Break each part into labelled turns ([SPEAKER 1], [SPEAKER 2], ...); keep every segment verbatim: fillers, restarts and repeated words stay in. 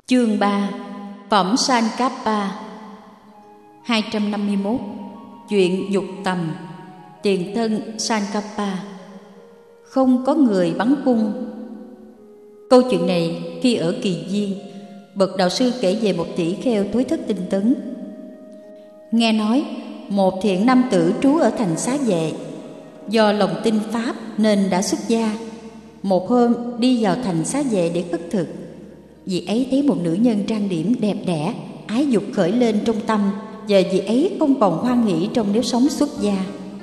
[SPEAKER 1] Chương ba. Phẩm Sankappa. Hai trăm năm mươi mốt. Chuyện dục tầm. Tiền thân Sankappa. Không có người bắn cung. Câu chuyện này khi ở Kỳ Viên, bậc đạo sư kể về một tỷ kheo thối thất tinh tấn. Nghe nói một thiện nam tử trú ở thành Xá Vệ, do lòng tin pháp nên đã xuất gia. Một hôm đi vào thành Xá Vệ để khất thực, vị ấy thấy một nữ nhân trang điểm đẹp đẽ, ái dục khởi lên trong tâm, và vị ấy không còn hoan hỷ trong nếp sống xuất gia.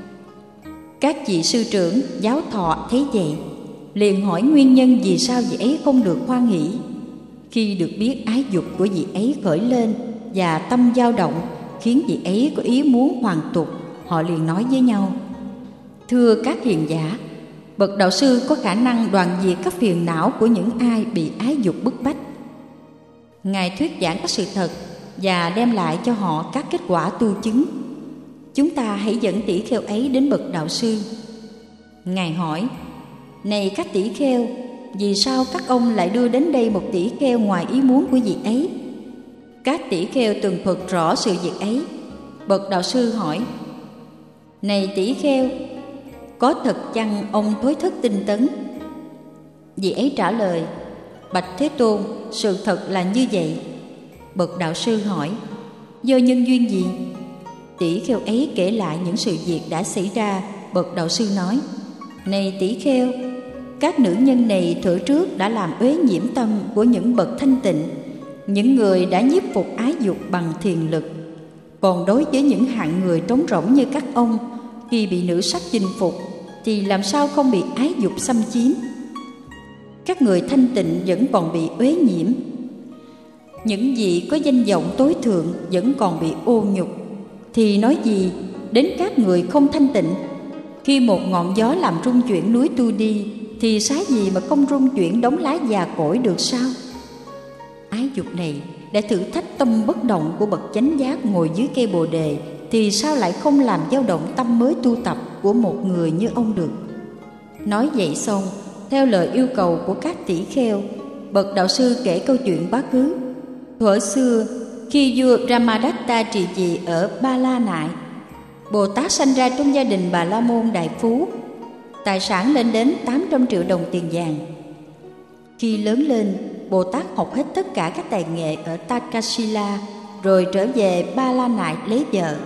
[SPEAKER 1] Các vị sư trưởng giáo thọ thấy vậy, liền hỏi nguyên nhân vì sao vị ấy không được hoan hỷ. Khi được biết ái dục của vị ấy khởi lên và tâm dao động, khiến vị ấy có ý muốn hoàn tục, họ liền nói với nhau: Thưa các hiền giả, bậc đạo sư có khả năng đoạn diệt các phiền não của những ai bị ái dục bức bách. Ngài thuyết giảng các sự thật và đem lại cho họ các kết quả tu chứng. Chúng ta hãy dẫn tỷ kheo ấy đến bậc đạo sư. Ngài hỏi: Này các tỷ kheo, vì sao các ông lại đưa đến đây một tỷ kheo ngoài ý muốn của vị ấy? Các tỷ kheo tường thuật rõ sự việc ấy. Bậc đạo sư hỏi: Này tỷ kheo, có thật chăng ông thối thất tinh tấn? Vị ấy trả lời: Bạch Thế Tôn, sự thật là như vậy. Bậc đạo sư hỏi: Do nhân duyên gì? Tỷ kheo ấy kể lại những sự việc đã xảy ra. Bậc đạo sư nói: Này tỷ kheo, các nữ nhân này thuở trước đã làm uế nhiễm tâm của những bậc thanh tịnh, những người đã nhiếp phục ái dục bằng thiền lực. Còn đối với những hạng người trống rỗng như các ông, khi bị nữ sắc chinh phục thì làm sao không bị ái dục xâm chiếm? Các người thanh tịnh vẫn còn bị uế nhiễm. Những vị có danh vọng tối thượng vẫn còn bị ô nhục, thì nói gì đến các người không thanh tịnh? Khi một ngọn gió làm rung chuyển núi Tu Đi, thì xá gì mà không rung chuyển đống lá già cỗi được sao? Ái dục này đã thử thách tâm bất động của bậc chánh giác ngồi dưới cây bồ đề, thì sao lại không làm dao động tâm mới tu tập của một người như ông được? Nói vậy xong, theo lời yêu cầu của các tỷ kheo, bậc đạo sư kể câu chuyện quá khứ. Thuở xưa, khi vua Ramadatta trị vì ở Ba La Nại, Bồ Tát sanh ra trong gia đình Bà La Môn đại phú, tài sản lên đến tám trăm triệu đồng tiền vàng. Khi lớn lên, Bồ Tát học hết tất cả các tài nghệ ở Takasila, rồi trở về Ba La Nại lấy vợ.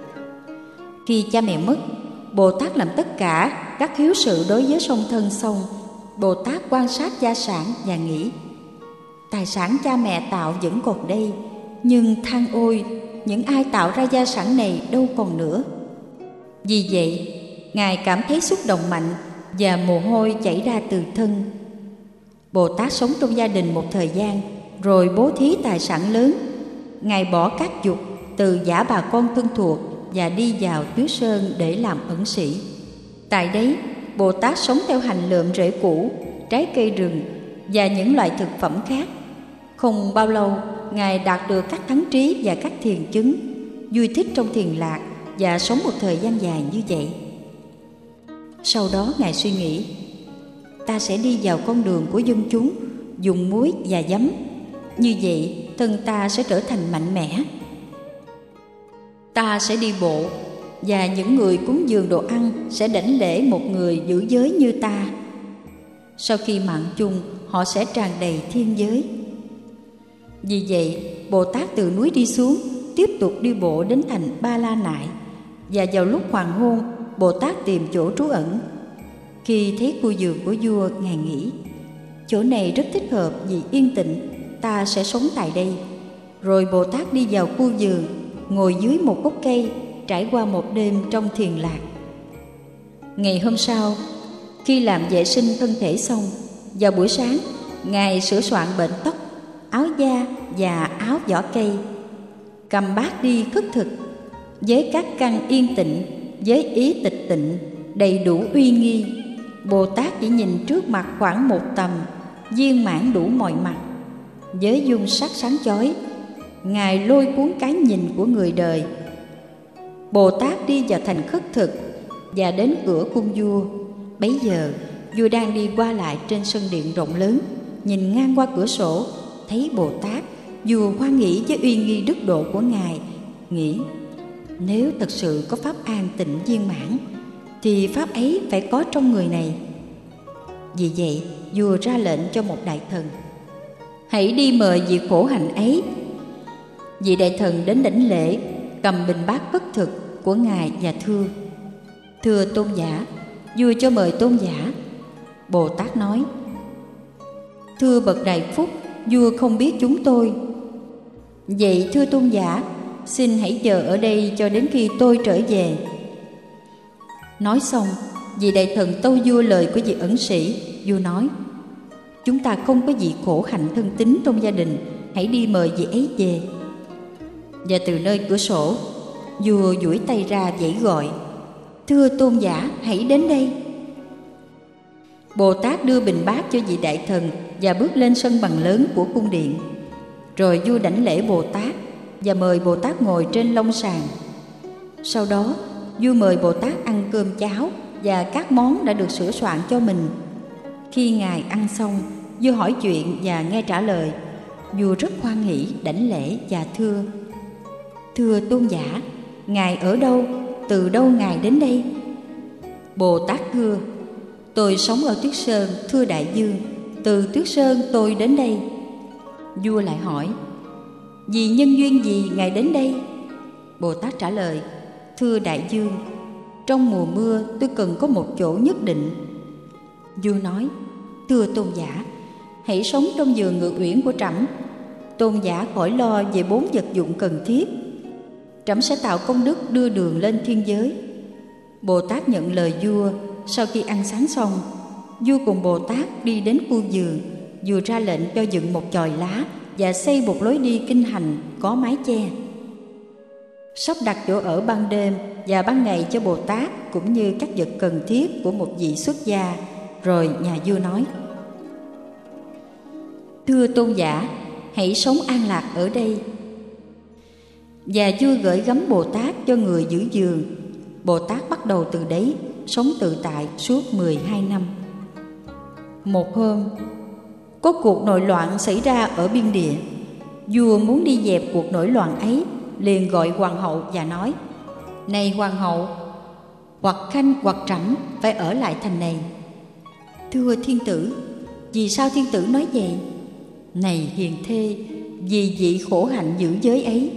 [SPEAKER 1] Khi cha mẹ mất, Bồ Tát làm tất cả các hiếu sự đối với song thân xong, Bồ Tát quan sát gia sản và nghĩ: Tài sản cha mẹ tạo vẫn còn đây, nhưng than ôi, những ai tạo ra gia sản này đâu còn nữa. Vì vậy, Ngài cảm thấy xúc động mạnh và mồ hôi chảy ra từ thân. Bồ Tát sống trong gia đình một thời gian, rồi bố thí tài sản lớn. Ngài bỏ các dục, từ giả bà con thân thuộc và đi vào tuyết sơn để làm ẩn sĩ. Tại đấy, Bồ Tát sống theo hành lượm rễ củ, trái cây rừng và những loại thực phẩm khác. Không bao lâu, Ngài đạt được các thắng trí và các thiền chứng, vui thích trong thiền lạc và sống một thời gian dài như vậy. Sau đó Ngài suy nghĩ: Ta sẽ đi vào con đường của dân chúng, dùng muối và giấm. Như vậy, thân ta sẽ trở thành mạnh mẽ. Ta sẽ đi bộ, và những người cúng dường đồ ăn sẽ đảnh lễ một người giữ giới như ta. Sau khi mạng chung, họ sẽ tràn đầy thiên giới. Vì vậy, Bồ Tát từ núi đi xuống, tiếp tục đi bộ đến thành Ba La Nại. Và vào lúc hoàng hôn, Bồ Tát tìm chỗ trú ẩn. Khi thấy khu vườn của vua, Ngài nghĩ: Chỗ này rất thích hợp vì yên tĩnh, ta sẽ sống tại đây. Rồi Bồ Tát đi vào khu vườn, ngồi dưới một gốc cây, trải qua một đêm trong thiền lạc. Ngày hôm sau, khi làm vệ sinh thân thể xong, vào buổi sáng, Ngài sửa soạn bệnh tóc, áo da và áo vỏ cây, cầm bát đi khất thực với các căn yên tịnh, với ý tịch tịnh đầy đủ uy nghi. Bồ Tát chỉ nhìn trước mặt khoảng một tầm, viên mãn đủ mọi mặt. Với dung sắc sáng chói, Ngài lôi cuốn cái nhìn của người đời. Bồ Tát đi vào thành khất thực và đến cửa cung vua. Bấy giờ, vua đang đi qua lại trên sân điện rộng lớn, nhìn ngang qua cửa sổ, thấy Bồ Tát, vua hoan hỷ với uy nghi đức độ của Ngài, nghĩ nếu thật sự có pháp an tịnh viên mãn thì pháp ấy phải có trong người này. Vì vậy, vua ra lệnh cho một đại thần: hãy đi mời vị khổ hạnh ấy. Vị đại thần đến đảnh lễ, cầm bình bát bất thực của Ngài và thưa: thưa tôn giả, vua cho mời tôn giả. Bồ Tát nói: thưa bậc đại phúc, vua không biết chúng tôi. Vậy thưa tôn giả, xin hãy chờ ở đây cho đến khi tôi trở về. Nói xong, vị đại thần tâu vua lời của vị ẩn sĩ. Vua nói: chúng ta không có vị khổ hạnh thân tín trong gia đình, hãy đi mời vị ấy về. Và từ nơi cửa sổ, vua duỗi tay ra vẫy gọi: thưa tôn giả, hãy đến đây. Bồ Tát đưa bình bát cho vị đại thần và bước lên sân bằng lớn của cung điện. Rồi vua đảnh lễ Bồ Tát và mời Bồ Tát ngồi trên long sàng. Sau đó, vua mời Bồ Tát ăn cơm cháo và các món đã được sửa soạn cho mình. Khi Ngài ăn xong, vua hỏi chuyện và nghe trả lời. Vua rất hoan hỷ đảnh lễ và thưa: thưa tôn giả, Ngài ở đâu? Từ đâu Ngài đến đây? Bồ Tát thưa: tôi sống ở Tuyết Sơn, thưa đại vương. Từ Tuyết Sơn tôi đến đây. Vua lại hỏi: vì nhân duyên gì Ngài đến đây? Bồ Tát trả lời: thưa đại vương, trong mùa mưa tôi cần có một chỗ nhất định. Vua nói: thưa tôn giả, hãy sống trong vườn Ngự Uyển của trẫm. Tôn giả khỏi lo về bốn vật dụng cần thiết. Trẫm sẽ tạo công đức đưa đường lên thiên giới. Bồ Tát nhận lời vua. Sau khi ăn sáng xong, vua cùng Bồ Tát đi đến khu vườn. Vua ra lệnh cho dựng một chòi lá và xây một lối đi kinh hành có mái che. Sắp đặt chỗ ở ban đêm và ban ngày cho Bồ Tát cũng như các vật cần thiết của một vị xuất gia. Rồi nhà vua nói: thưa tôn giả, hãy sống an lạc ở đây. Và vua gửi gắm Bồ Tát cho người giữ vườn. Bồ Tát bắt đầu từ đấy sống tự tại suốt mười hai năm. Một hôm, có cuộc nội loạn xảy ra ở biên địa. Vua muốn đi dẹp cuộc nổi loạn ấy, liền gọi hoàng hậu và nói: này hoàng hậu, hoặc khanh hoặc trẫm phải ở lại thành này. Thưa thiên tử, vì sao thiên tử nói vậy? Này hiền thê, vì vị khổ hạnh giữ giới ấy.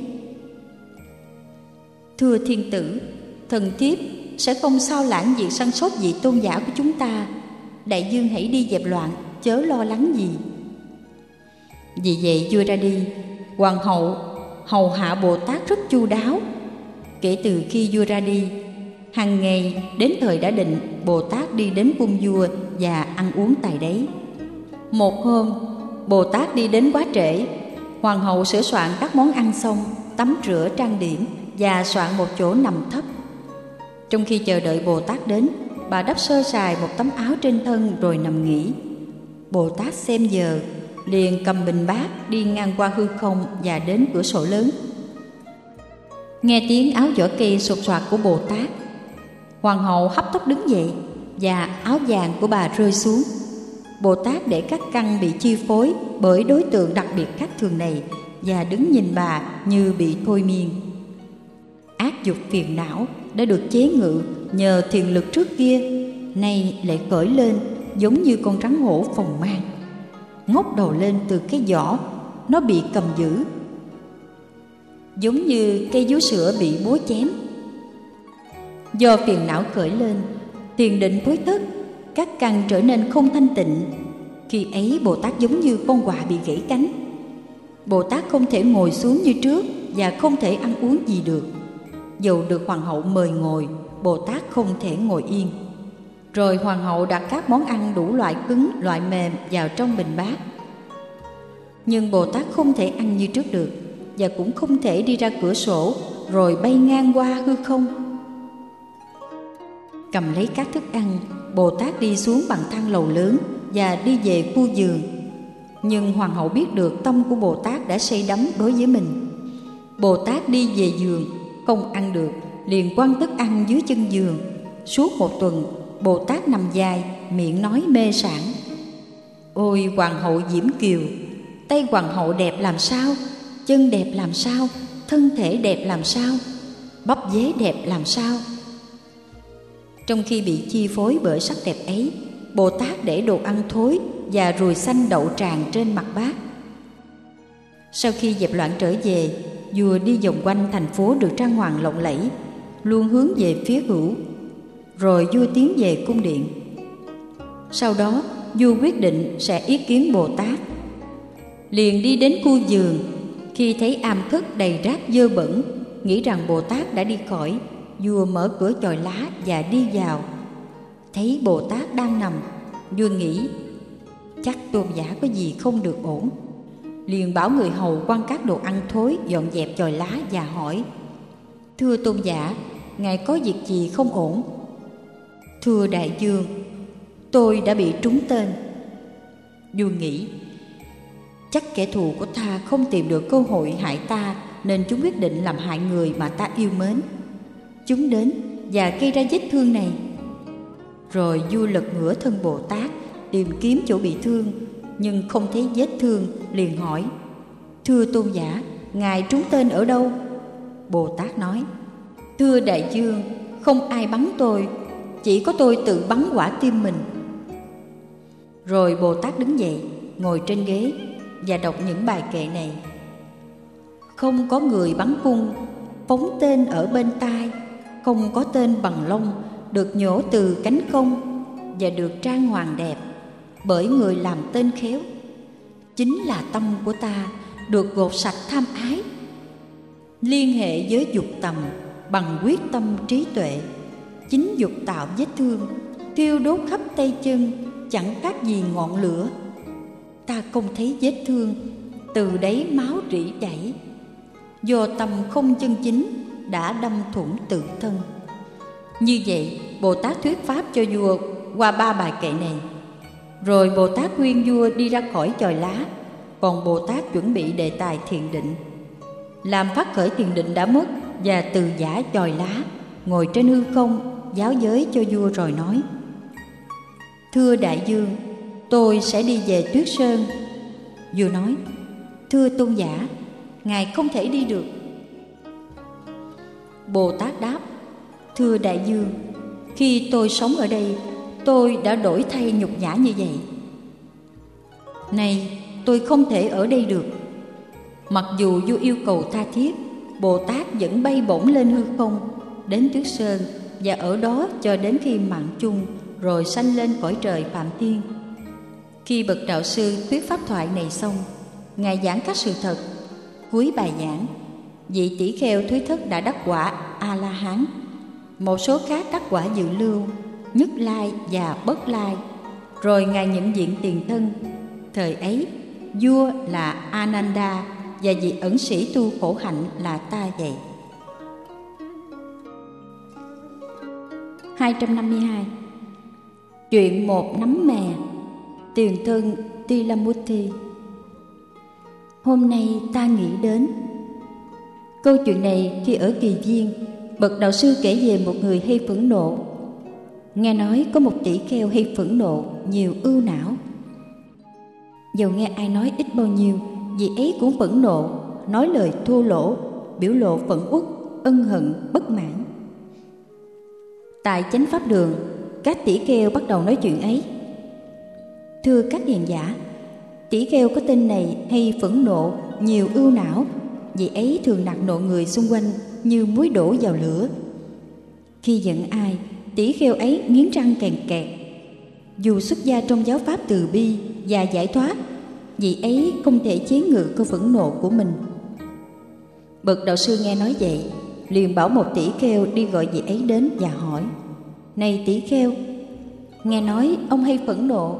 [SPEAKER 1] Thưa thiên tử, thần thiếp sẽ không sao lãng việc săn sóc vị tôn giả của chúng ta. Đại vương hãy đi dẹp loạn, chớ lo lắng gì. Vì vậy vua ra đi. Hoàng hậu hầu hạ Bồ Tát rất chu đáo. Kể từ khi vua ra đi, hàng ngày đến thời đã định, Bồ Tát đi đến cung vua và ăn uống tại đấy. Một hôm, Bồ Tát đi đến quá trễ. Hoàng hậu sửa soạn các món ăn xong, tắm rửa trang điểm và soạn một chỗ nằm thấp. Trong khi chờ đợi Bồ Tát đến, bà đắp sơ sài một tấm áo trên thân rồi nằm nghỉ. Bồ Tát xem giờ, liền cầm bình bát đi ngang qua hư không và đến cửa sổ lớn. Nghe tiếng áo vỏ cây sột soạt của Bồ Tát, hoàng hậu hấp tấp đứng dậy và áo vàng của bà rơi xuống. Bồ Tát để các căn bị chi phối bởi đối tượng đặc biệt khác thường này và đứng nhìn bà như bị thôi miên. Ác dục phiền não đã được chế ngự nhờ thiền lực trước kia, nay lại khởi lên giống như con rắn hổ phồng mang, ngóc đầu lên từ cái vỏ nó bị cầm giữ, giống như cây vú sữa bị búa chém. Do phiền não khởi lên, thiền định thối thất, các căn trở nên không thanh tịnh. Khi ấy Bồ Tát giống như con quạ bị gãy cánh. Bồ Tát không thể ngồi xuống như trước và không thể ăn uống gì được. Dầu được hoàng hậu mời ngồi, Bồ Tát không thể ngồi yên. Rồi hoàng hậu đặt các món ăn đủ loại cứng, loại mềm vào trong bình bát. Nhưng Bồ Tát không thể ăn như trước được, và cũng không thể đi ra cửa sổ rồi bay ngang qua hư không. Cầm lấy các thức ăn, Bồ Tát đi xuống bằng thang lầu lớn và đi về khu vườn. Nhưng hoàng hậu biết được tâm của Bồ Tát đã say đắm đối với mình. Bồ Tát đi về giường, không ăn được, liền quăng thức ăn dưới chân giường. Suốt một tuần, Bồ Tát nằm dài, miệng nói mê sảng: ôi hoàng hậu Diễm Kiều, tay hoàng hậu đẹp làm sao, chân đẹp làm sao, thân thể đẹp làm sao, bắp dế đẹp làm sao. Trong khi bị chi phối bởi sắc đẹp ấy, Bồ Tát để đồ ăn thối và ruồi xanh đậu tràn trên mặt bát. Sau khi dẹp loạn trở về, vua đi vòng quanh thành phố được trang hoàng lộng lẫy, luôn hướng về phía hữu. Rồi vua tiến về cung điện. Sau đó vua quyết định sẽ ý kiến Bồ Tát. Liền đi đến khu vườn, khi thấy am thất đầy rác dơ bẩn, nghĩ rằng Bồ Tát đã đi khỏi, vua mở cửa chòi lá và đi vào. Thấy Bồ Tát đang nằm, vua nghĩ chắc tôn giả có gì không được ổn. Liền bảo người hầu quăng các đồ ăn thối dọn dẹp chòi lá và hỏi: Thưa tôn giả, ngài có việc gì không ổn? Thưa đại vương, tôi đã bị trúng tên. Vua nghĩ chắc kẻ thù của ta không tìm được cơ hội hại ta, nên chúng quyết định làm hại người mà ta yêu mến. Chúng đến và gây ra vết thương này. Rồi vua lật ngửa thân Bồ Tát, tìm kiếm chỗ bị thương, nhưng không thấy vết thương, liền hỏi: Thưa tôn giả, ngài trúng tên ở đâu? Bồ Tát nói: Thưa đại vương, không ai bắn tôi, chỉ có tôi tự bắn quả tim mình. Rồi Bồ Tát đứng dậy, ngồi trên ghế và đọc những bài kệ này: Không có người bắn cung, phóng tên ở bên tai, không có tên bằng lông, được nhổ từ cánh công và được trang hoàng đẹp bởi người làm tên khéo. Chính là tâm của ta được gột sạch tham ái, liên hệ với dục tầm bằng quyết tâm trí tuệ. Chính dục tạo vết thương, thiêu đốt khắp tay chân, chẳng khác gì ngọn lửa. Ta không thấy vết thương, từ đấy máu rỉ chảy. Do tâm không chân chính đã đâm thủng tự thân. Như vậy, Bồ Tát thuyết pháp cho vua qua ba bài kệ này. Rồi Bồ Tát khuyên vua đi ra khỏi chòi lá, còn Bồ Tát chuẩn bị đề tài thiền định. Làm phát khởi thiền định đã mất, và từ giả chòi lá, ngồi trên hư không, giáo giới cho vua rồi nói: Thưa đại vương, tôi sẽ đi về Tuyết Sơn. Vua nói: Thưa tôn giả, ngài không thể đi được. Bồ Tát đáp: Thưa đại vương, khi tôi sống ở đây, tôi đã đổi thay nhục nhã như vậy. Này, tôi không thể ở đây được. Mặc dù vua yêu cầu tha thiết, Bồ Tát vẫn bay bổng lên hư không, đến Tuyết Sơn, và ở đó cho đến khi mạng chung, rồi sanh lên cõi trời Phạm Thiên. Khi bậc đạo sư thuyết pháp thoại này xong, ngài giảng các sự thật. Cuối bài giảng, vị tỷ kheo Thúy Thất đã đắc quả A La Hán, một số khác đắc quả Dự Lưu, Nhất Lai và Bất Lai. Rồi ngài nhận diện tiền thân. Thời ấy, vua là Ananda và vị ẩn sĩ tu khổ hạnh là ta vậy. hai trăm năm mươi hai. Chuyện một nắm mè. Tiền thân Tilamutthi. Hôm nay ta nghĩ đến. Câu chuyện này khi ở Kỳ Viên, bậc đạo sư kể về một người hay phẫn nộ. Nghe nói có một tỷ kheo hay phẫn nộ, nhiều ưu não. Dầu nghe ai nói ít bao nhiêu, vị ấy cũng phẫn nộ, nói lời thô lỗ, biểu lộ phẫn uất, ân hận, bất mãn. Tại chánh pháp đường, các tỷ kheo bắt đầu nói chuyện ấy. Thưa các hiền giả, tỷ kheo có tên này hay phẫn nộ, nhiều ưu não, vị ấy thường nạt nộ người xung quanh như muối đổ vào lửa. Khi giận ai, tỷ kheo ấy nghiến răng kèn kẹt. Dù xuất gia trong giáo pháp từ bi và giải thoát, vị ấy không thể chế ngự cơn phẫn nộ của mình. Bậc đạo sư nghe nói vậy, liền bảo một tỷ kheo đi gọi vị ấy đến và hỏi: Này tỷ kheo, nghe nói ông hay phẫn nộ.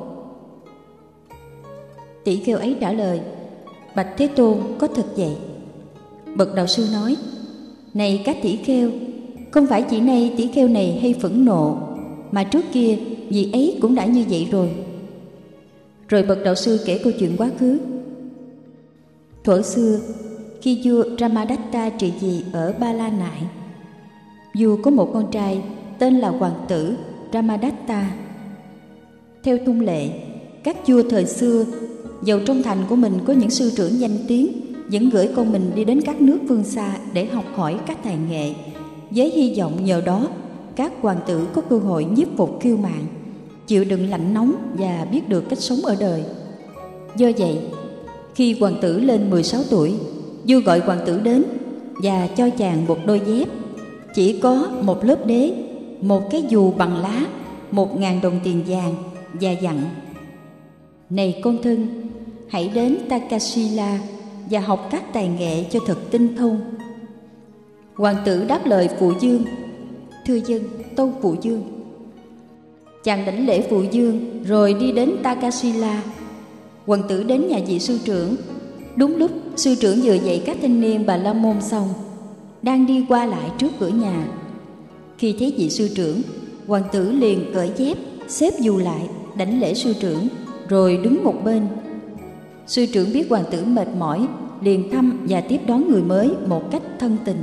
[SPEAKER 1] Tỷ kheo ấy trả lời: Bạch Thế Tôn, có thật vậy. Bậc đạo sư nói: Này các tỷ kheo, không phải chỉ nay tỷ kheo này hay phẫn nộ, mà trước kia vị ấy cũng đã như vậy rồi. Rồi bậc đạo sư kể câu chuyện quá khứ. Thuở xưa, khi vua Ramadatta trị vì ở Ba La Nại, vua có một con trai tên là hoàng tử Ramadatta. Theo thông lệ, các vua thời xưa, dầu trong thành của mình có những sư trưởng danh tiếng, vẫn gửi con mình đi đến các nước phương xa để học hỏi các tài nghệ, với hy vọng nhờ đó các hoàng tử có cơ hội nhiếp phục kiêu mạn, chịu đựng lạnh nóng và biết được cách sống ở đời. Do vậy, khi hoàng tử lên mười sáu tuổi, vua gọi hoàng tử đến và cho chàng một đôi dép, chỉ có một lớp đế, một cái dù bằng lá, một ngàn đồng tiền vàng, và dặn: này con thân, hãy đến Takasila và học các tài nghệ cho thật tinh thông. Hoàng tử đáp lời phụ dương: thưa dân, tâu phụ dương. Chàng đảnh lễ phụ dương rồi đi đến Takasila. Hoàng tử đến nhà vị sư trưởng. Đúng lúc sư trưởng vừa dạy các thanh niên Bà La Môn xong, đang đi qua lại trước cửa nhà. Khi thấy vị sư trưởng, hoàng tử liền cởi dép, xếp dù lại, đảnh lễ sư trưởng, rồi đứng một bên. Sư trưởng biết hoàng tử mệt mỏi, liền thăm và tiếp đón người mới một cách thân tình.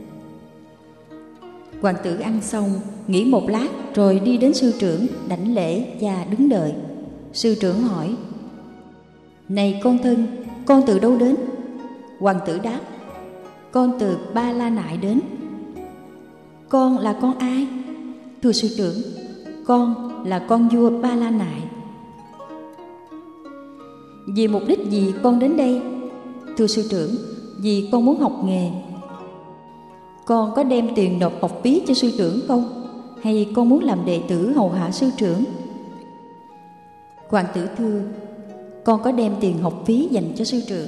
[SPEAKER 1] Hoàng tử ăn xong, nghỉ một lát rồi đi đến sư trưởng, đảnh lễ và đứng đợi. Sư trưởng hỏi: này con thân, con từ đâu đến? Hoàng tử đáp: con từ Ba La Nại đến. Con là con ai? Thưa sư trưởng, con là con vua Ba La Nại. Vì mục đích gì con đến đây? Thưa sư trưởng, vì con muốn học nghề. Con có đem tiền nộp học phí cho sư trưởng không? Hay con muốn làm đệ tử hầu hạ sư trưởng? Hoàng tử thưa: con có đem tiền học phí dành cho sư trưởng.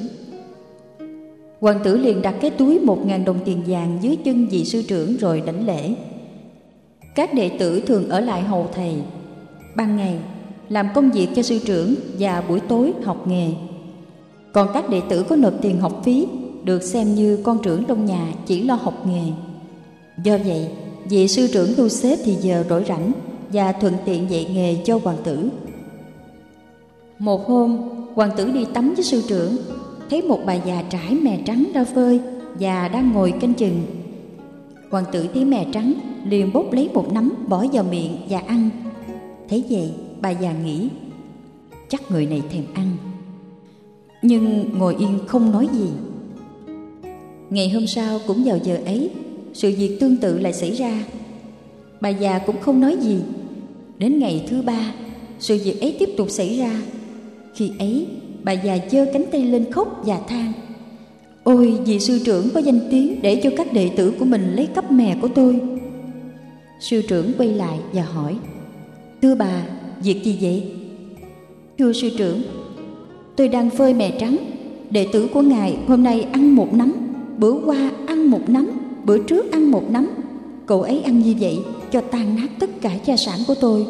[SPEAKER 1] Hoàng tử liền đặt cái túi một ngàn đồng tiền vàng dưới chân vị sư trưởng rồi đảnh lễ. Các đệ tử thường ở lại hầu thầy, ban ngày làm công việc cho sư trưởng và buổi tối học nghề. Còn các đệ tử có nộp tiền học phí được xem như con trưởng trong nhà, chỉ lo học nghề. Do vậy, vị sư trưởng thu xếp thì giờ rỗi rảnh và thuận tiện dạy nghề cho hoàng tử. Một hôm, hoàng tử đi tắm với sư trưởng, thấy một bà già trải mè trắng ra phơi và đang ngồi canh chừng. Hoàng tử thấy mè trắng, liền bốc lấy một nắm bỏ vào miệng và ăn. Thấy vậy, bà già nghĩ: chắc người này thèm ăn. Nhưng ngồi yên không nói gì. Ngày hôm sau cũng vào giờ ấy, sự việc tương tự lại xảy ra. Bà già cũng không nói gì. Đến ngày thứ ba, sự việc ấy tiếp tục xảy ra. Khi ấy, bà già giơ cánh tay lên khóc và than: ôi, vị sư trưởng có danh tiếng để cho các đệ tử của mình lấy cắp mè của tôi. Sư trưởng quay lại và hỏi: thưa bà, việc gì vậy? Thưa sư trưởng, tôi đang phơi mè trắng. Đệ tử của ngài hôm nay ăn một nắm, bữa qua ăn một nắm, bữa trước ăn một nắm. Cậu ấy ăn như vậy cho tan nát tất cả gia sản của tôi.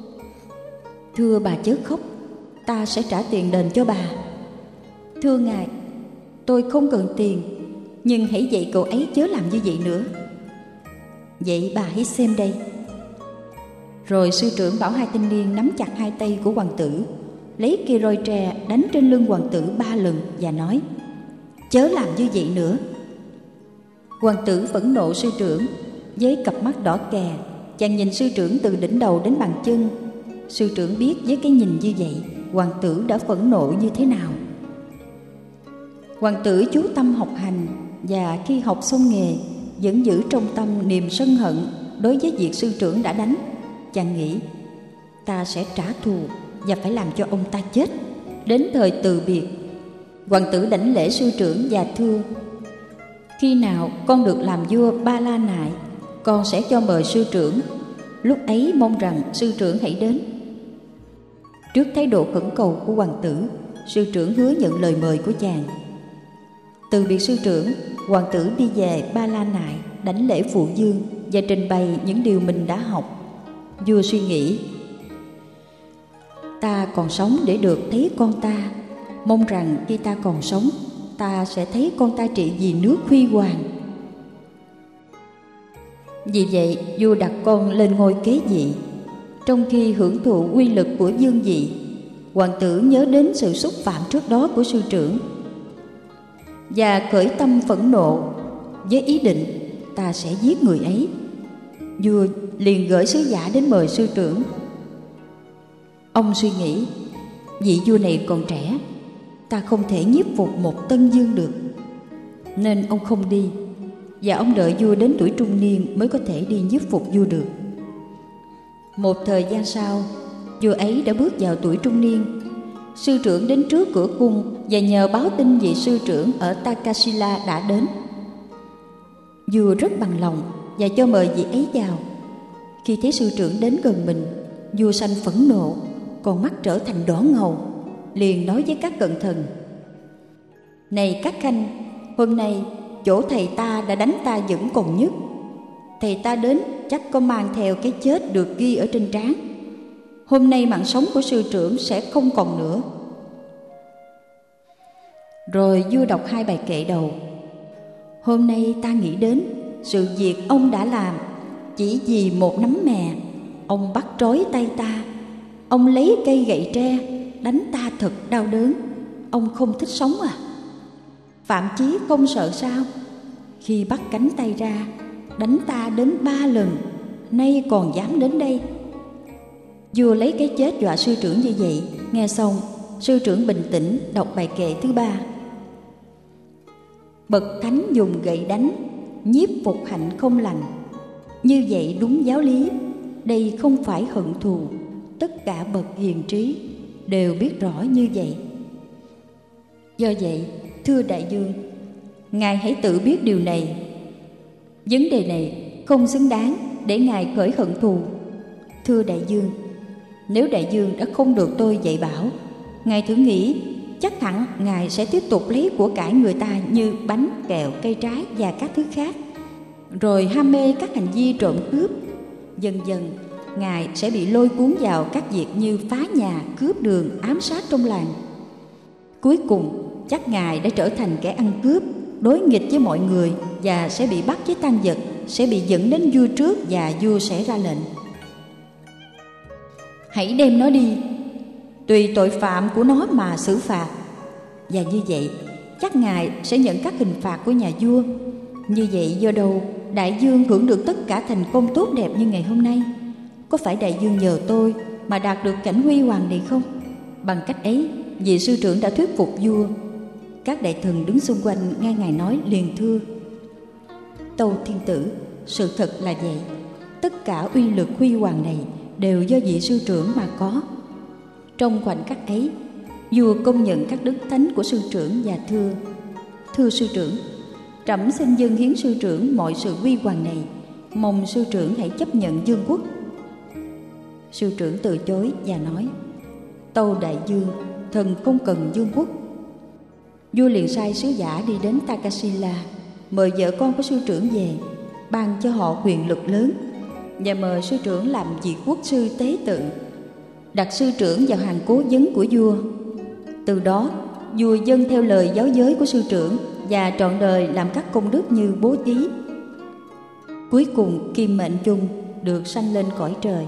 [SPEAKER 1] Thưa bà chớ khóc, ta sẽ trả tiền đền cho bà. Thưa ngài, tôi không cần tiền, nhưng hãy dạy cậu ấy chớ làm như vậy nữa. Vậy bà hãy xem đây. Rồi sư trưởng bảo hai thanh niên nắm chặt hai tay của hoàng tử, lấy cây roi tre đánh trên lưng hoàng tử ba lần và nói: chớ làm như vậy nữa. Hoàng tử phẫn nộ sư trưởng. Với cặp mắt đỏ kè, chàng nhìn sư trưởng từ đỉnh đầu đến bàn chân. Sư trưởng biết với cái nhìn như vậy, hoàng tử đã phẫn nộ như thế nào. Hoàng tử chú tâm học hành, và khi học xong nghề vẫn giữ trong tâm niềm sân hận đối với việc sư trưởng đã đánh. Chàng nghĩ: ta sẽ trả thù và phải làm cho ông ta chết. Đến thời từ biệt, hoàng tử đảnh lễ sư trưởng và thưa: khi nào con được làm vua Ba La Nại, con sẽ cho mời sư trưởng. Lúc ấy mong rằng sư trưởng hãy đến. Trước thái độ khẩn cầu của hoàng tử, sư trưởng hứa nhận lời mời của chàng. Từ biệt sư trưởng, hoàng tử đi về Ba La Nại, đảnh lễ phụ dương và trình bày những điều mình đã học. Vua suy nghĩ: ta còn sống để được thấy con ta, mong rằng khi ta còn sống, ta sẽ thấy con ta trị vì nước huy hoàng. Vì vậy, vua đặt con lên ngôi kế vị. Trong khi hưởng thụ uy lực của vương vị, hoàng tử nhớ đến sự xúc phạm trước đó của sư trưởng và khởi tâm phẫn nộ với ý định ta sẽ giết người ấy. Vua liền gửi sứ giả đến mời sư trưởng. Ông suy nghĩ: vị vua này còn trẻ, ta không thể nhiếp phục một tân dương được, nên ông không đi, và ông đợi vua đến tuổi trung niên mới có thể đi nhiếp phục vua được. Một thời gian sau, vua ấy đã bước vào tuổi trung niên. Sư trưởng đến trước cửa cung và nhờ báo tin vị sư trưởng ở Takasila đã đến. Vua rất bằng lòng và cho mời vị ấy vào. Khi thấy sư trưởng đến gần mình, vua sanh phẫn nộ, con mắt trở thành đỏ ngầu, liền nói với các cận thần: Này các khanh, hôm nay chỗ thầy ta đã đánh ta vẫn còn nhức. Thầy ta đến chắc có mang theo cái chết được ghi ở trên trán. Hôm nay mạng sống của sư trưởng sẽ không còn nữa. Rồi vua đọc hai bài kệ đầu. Hôm nay ta nghĩ đến sự việc ông đã làm. Chỉ vì một nắm mè, ông bắt trói tay ta. Ông lấy cây gậy tre đánh ta thật đau đớn. Ông không thích sống à? Phạm Chí không sợ sao? Khi bắt cánh tay ra, đánh ta đến ba lần, nay còn dám đến đây. Vua lấy cái chết dọa sư trưởng như vậy. Nghe xong, sư trưởng bình tĩnh đọc bài kệ thứ ba. Bậc thánh dùng gậy đánh, nhiếp phục hạnh không lành. Như vậy đúng giáo lý. Đây không phải hận thù. Tất cả bậc hiền trí đều biết rõ như vậy. Do vậy, thưa đại vương, ngài hãy tự biết điều này. Vấn đề này không xứng đáng để ngài khởi hận thù. Thưa đại vương, nếu đại vương đã không được tôi dạy bảo, ngài thử nghĩ, chắc hẳn ngài sẽ tiếp tục lấy của cải người ta như bánh, kẹo, cây trái và các thứ khác, rồi ham mê các hành vi trộm cướp. Dần dần, ngài sẽ bị lôi cuốn vào các việc như phá nhà, cướp đường, ám sát trong làng. Cuối cùng, chắc ngài đã trở thành kẻ ăn cướp, đối nghịch với mọi người và sẽ bị bắt với tang vật, sẽ bị dẫn đến vua trước và vua sẽ ra lệnh: Hãy đem nó đi, tùy tội phạm của nó mà xử phạt. Và như vậy, chắc ngài sẽ nhận các hình phạt của nhà vua. Như vậy do đâu đại vương hưởng được tất cả thành công tốt đẹp như ngày hôm nay? Có phải đại vương nhờ tôi mà đạt được cảnh huy hoàng này không? Bằng cách ấy, vị sư trưởng đã thuyết phục vua. Các đại thần đứng xung quanh nghe ngài nói liền thưa: Tâu thiên tử, sự thật là vậy. Tất cả uy lực huy hoàng này đều do vị sư trưởng mà có. Trong khoảnh khắc ấy, vua công nhận các đức thánh của sư trưởng và thưa: Thưa sư trưởng, trẫm xin dâng hiến sư trưởng mọi sự huy hoàng này, mong sư trưởng hãy chấp nhận vương quốc. Sư trưởng từ chối và nói: Tâu đại vương, thần không cần vương quốc. Vua liền sai sứ giả đi đến Takasila, mời vợ con của sư trưởng về, ban cho họ quyền lực lớn, và mời sư trưởng làm vị quốc sư tế tự, đặt sư trưởng vào hàng cố vấn của vua. Từ đó, vua dâng theo lời giáo giới của sư trưởng và trọn đời làm các công đức như bố thí. Cuối cùng, Kim Mệnh Chung được sanh lên cõi trời.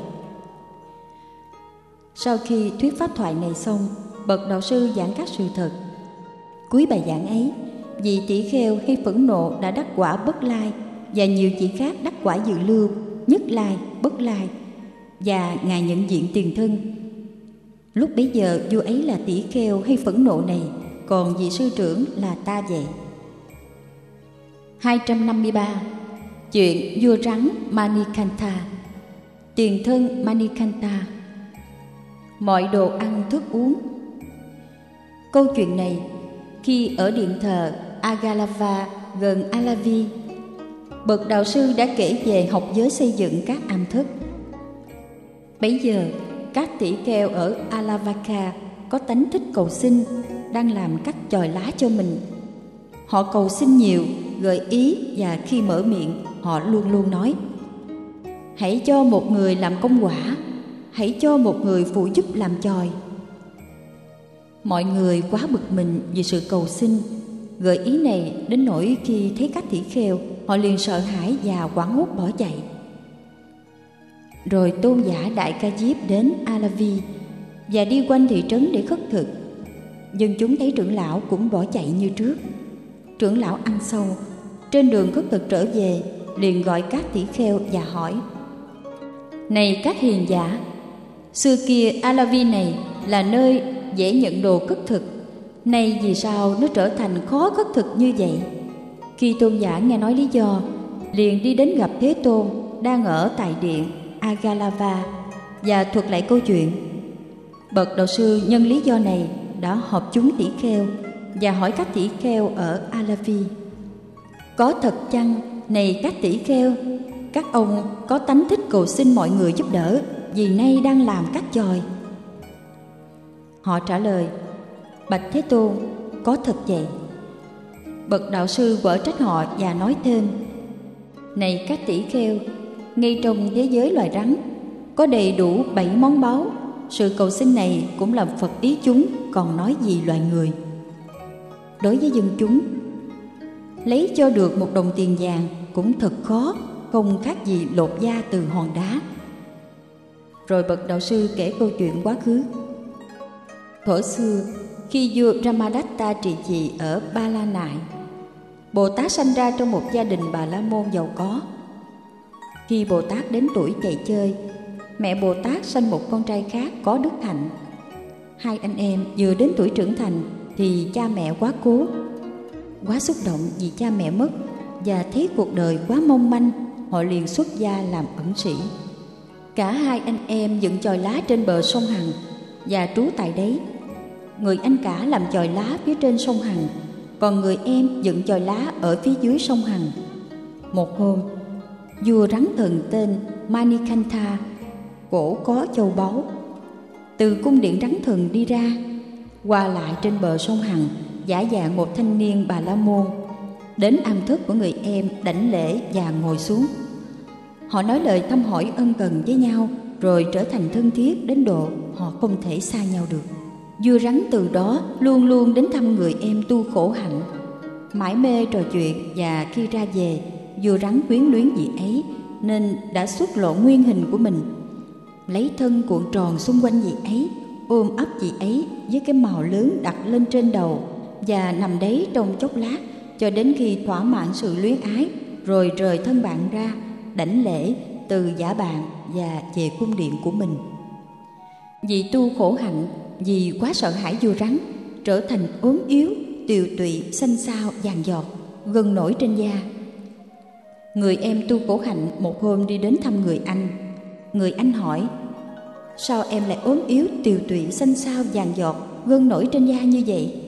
[SPEAKER 1] Sau khi thuyết pháp thoại này xong, bậc đạo sư giảng các sự thật. Cuối bài giảng ấy, vị tỷ kheo khi phẫn nộ đã đắc quả bất lai, và nhiều vị khác đắc quả dự lưu, nhất lai, bất lai, và ngài nhận diện tiền thân. Lúc bấy giờ vua ấy là tỷ kheo hay phẫn nộ này, còn vị sư trưởng là ta vậy. hai trăm năm mươi ba. Chuyện vua rắn Manikantha. Tiền thân Manikantha. Mọi đồ ăn thức uống. Câu chuyện này khi ở điện thờ Agalava gần Alavi, bậc đạo sư đã kể về học giới xây dựng các am thất. Bấy giờ các tỷ kheo ở Alavaka có tánh thích cầu xin, đang làm các chòi lá cho mình. Họ cầu xin nhiều, gợi ý, và khi mở miệng họ luôn luôn nói: Hãy cho một người làm công quả, hãy cho một người phụ giúp làm chòi. Mọi người quá bực mình vì sự cầu xin, gợi ý này đến nỗi khi thấy các tỷ kheo, họ liền sợ hãi và hoảng hốt bỏ chạy. Rồi tôn giả Đại Ca Diếp đến Alavi và đi quanh thị trấn để khất thực. Dân chúng thấy trưởng lão cũng bỏ chạy như trước. Trưởng lão ăn sâu, trên đường khất thực trở về liền gọi các tỷ kheo và hỏi: Này các hiền giả, xưa kia Alavi này là nơi dễ nhận đồ cất thực, nay vì sao nó trở thành khó cất thực như vậy? Khi tôn giả nghe nói lý do, liền đi đến gặp Thế Tôn đang ở tại điện Agalava và thuật lại câu chuyện. Bậc đạo sư nhân lý do này đã họp chúng tỷ kheo và hỏi các tỷ kheo ở Alavi: có thật chăng, này các tỷ kheo, các ông có tánh thích cầu xin mọi người giúp đỡ vì nay đang làm các chòi? Họ trả lời: bạch Thế Tôn, có thật vậy. Bậc đạo sư quở trách họ và nói thêm: này các tỷ kheo, ngay trong thế giới loài rắn có đầy đủ bảy món báu, sự cầu xin này cũng làm Phật ý chúng, còn nói gì loài người. Đối với dân chúng, lấy cho được một đồng tiền vàng cũng thật khó, không khác gì lột da từ hòn đá. Rồi bậc đạo sư kể câu chuyện quá khứ. Thuở xưa, khi vua Ramadatta trị vì ở Ba La Nại, Bồ Tát sanh ra trong một gia đình Bà La Môn giàu có. Khi Bồ Tát đến tuổi chạy chơi, mẹ Bồ Tát sanh một con trai khác có đức hạnh. Hai anh em vừa đến tuổi trưởng thành thì cha mẹ quá cố. Quá xúc động vì cha mẹ mất và thấy cuộc đời quá mong manh, họ liền xuất gia làm ẩn sĩ. Cả hai anh em dựng chòi lá trên bờ sông Hằng và trú tại đấy. Người anh cả làm chòi lá phía trên sông Hằng, còn người em dựng chòi lá ở phía dưới sông Hằng. Một hôm, vua rắn thần tên Manikantha cổ có châu báu từ cung điện rắn thần đi ra, qua lại trên bờ sông Hằng giả dạng một thanh niên Bà La Môn, đến am thất của người em đảnh lễ và ngồi xuống. Họ nói lời thăm hỏi ân cần với nhau, rồi trở thành thân thiết đến độ họ không thể xa nhau được. Vua rắn từ đó luôn luôn đến thăm người em tu khổ hạnh, mải mê trò chuyện, và khi ra về, vua rắn quyến luyến vị ấy nên đã xuất lộ nguyên hình của mình, lấy thân cuộn tròn xung quanh vị ấy, ôm ấp vị ấy với cái mào lớn đặt lên trên đầu và nằm đấy trong chốc lát cho đến khi thỏa mãn sự luyến ái, rồi rời thân bạn ra, đảnh lễ từ giả bạn và về cung điện của mình. Vị tu khổ hạnh vì quá sợ hãi vua rắn, trở thành ốm yếu, tiều tụy, xanh xao, vàng giọt, gân nổi trên da. Người em tu khổ hạnh một hôm đi đến thăm người anh. Người anh hỏi: sao em lại ốm yếu, tiều tụy, xanh xao, vàng giọt, gân nổi trên da như vậy?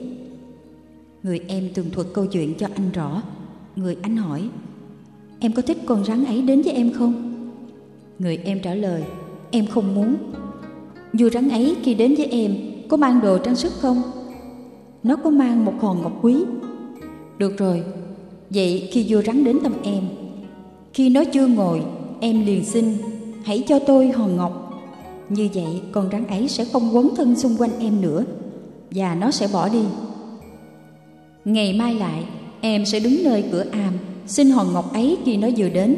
[SPEAKER 1] Người em tường thuật câu chuyện cho anh rõ. Người anh hỏi: em có thích con rắn ấy đến với em không? Người em trả lời: em không muốn. Vua rắn ấy khi đến với em có mang đồ trang sức không? Nó có mang một hòn ngọc quý. Được rồi, vậy khi vua rắn đến thăm em, khi nó chưa ngồi, em liền xin: hãy cho tôi hòn ngọc. Như vậy con rắn ấy sẽ không quấn thân xung quanh em nữa, và nó sẽ bỏ đi. Ngày mai lại, em sẽ đứng nơi cửa am xin hòn ngọc ấy khi nó vừa đến.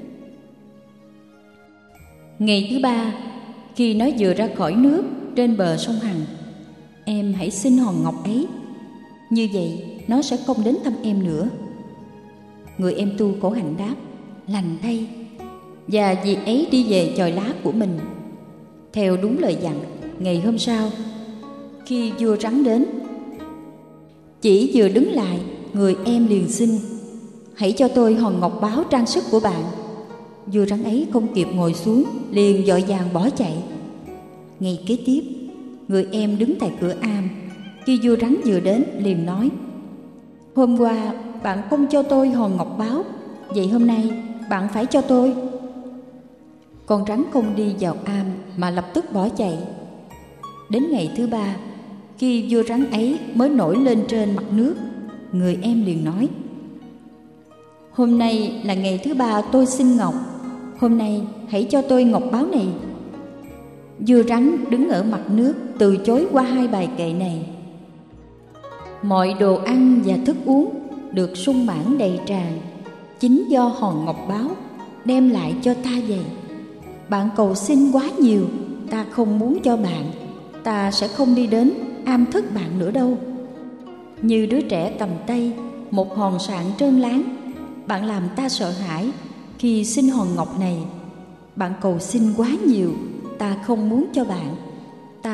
[SPEAKER 1] Ngày thứ ba, khi nó vừa ra khỏi nước trên bờ sông Hằng, em hãy xin hòn ngọc ấy. Như vậy nó sẽ không đến thăm em nữa. Người em tu khổ hạnh đáp: lành thay. Và vị ấy đi về chòi lá của mình. Theo đúng lời dặn, ngày hôm sau, khi vua rắn đến, chỉ vừa đứng lại, người em liền xin: hãy cho tôi hòn ngọc báu trang sức của bạn. Vua rắn ấy không kịp ngồi xuống, liền vội vàng bỏ chạy. Ngày kế tiếp, người em đứng tại cửa am. Khi vua rắn vừa đến, liền nói: hôm qua bạn không cho tôi hòn ngọc báu, vậy hôm nay bạn phải cho tôi. Con rắn không đi vào am mà lập tức bỏ chạy. Đến ngày thứ ba, khi vua rắn ấy mới nổi lên trên mặt nước, người em liền nói: hôm nay là ngày thứ ba tôi xin ngọc, hôm nay hãy cho tôi ngọc báu này. Vua rắn đứng ở mặt nước từ chối qua hai bài kệ này: mọi đồ ăn và thức uống được sung mãn đầy tràn, chính do hòn ngọc báu đem lại cho ta vậy. Bạn cầu xin quá nhiều, ta không muốn cho bạn, ta sẽ không đi đến am thất bạn nữa đâu. Như đứa trẻ cầm tay một hòn sạn trơn láng, bạn làm ta sợ hãi khi xin hòn ngọc này. Bạn cầu xin quá nhiều, ta không muốn cho bạn, ta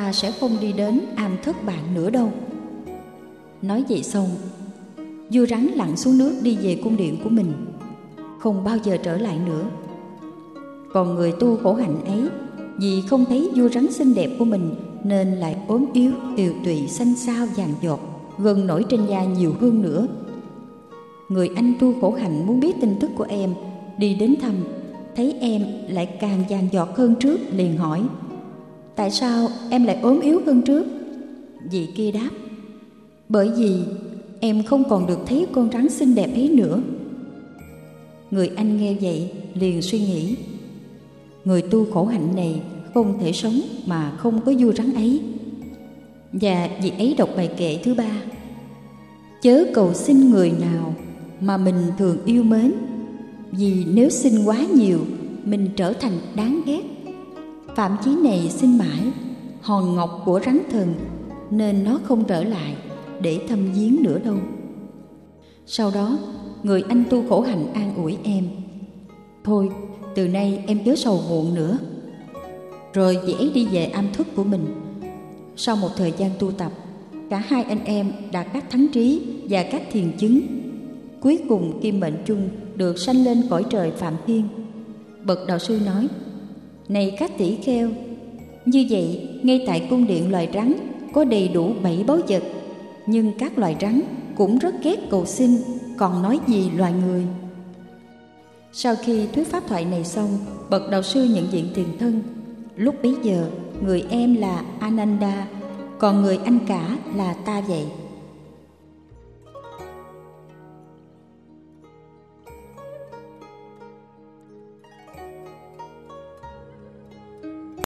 [SPEAKER 1] ta sẽ không đi đến am thất bạn nữa đâu. Nói vậy xong, vua rắn lặn xuống nước đi về cung điện của mình, không bao giờ trở lại nữa. Còn người tu khổ hạnh ấy, vì không thấy vua rắn xinh đẹp của mình nên lại ốm yếu, tiều tụy, xanh xao, vàng giọt, gân nổi trên da nhiều hơn nữa. Người anh tu khổ hạnh muốn biết tin tức của em, đi đến thăm, thấy em lại càng vàng giọt hơn trước, liền hỏi: tại sao em lại ốm yếu hơn trước? Vị kia đáp: bởi vì em không còn được thấy con rắn xinh đẹp ấy nữa. Người anh nghe vậy liền suy nghĩ: người tu khổ hạnh này không thể sống mà không có vua rắn ấy. Và vị ấy đọc bài kệ thứ ba: chớ cầu xin người nào mà mình thường yêu mến, vì nếu xin quá nhiều mình trở thành đáng ghét. Phạm chí này xin mãi, hòn ngọc của rắn thần, nên nó không trở lại để thăm viếng nữa đâu. Sau đó người anh tu khổ hạnh an ủi em: thôi, từ nay em chớ sầu muộn nữa. Rồi vị ấy đi về am thất của mình. Sau một thời gian tu tập, cả hai anh em đạt các thánh trí và các thiền chứng. Cuối cùng kim mệnh chung được sanh lên cõi trời Phạm Thiên. Bậc đạo sư nói: này các tỷ kheo, như vậy ngay tại cung điện loài rắn có đầy đủ bảy báu vật, nhưng các loài rắn cũng rất ghét cầu xin, còn nói gì loài người. Sau khi thuyết pháp thoại này xong, bậc đạo sư nhận diện tiền thân. Lúc bấy giờ người em là Ananda, còn người anh cả là ta vậy.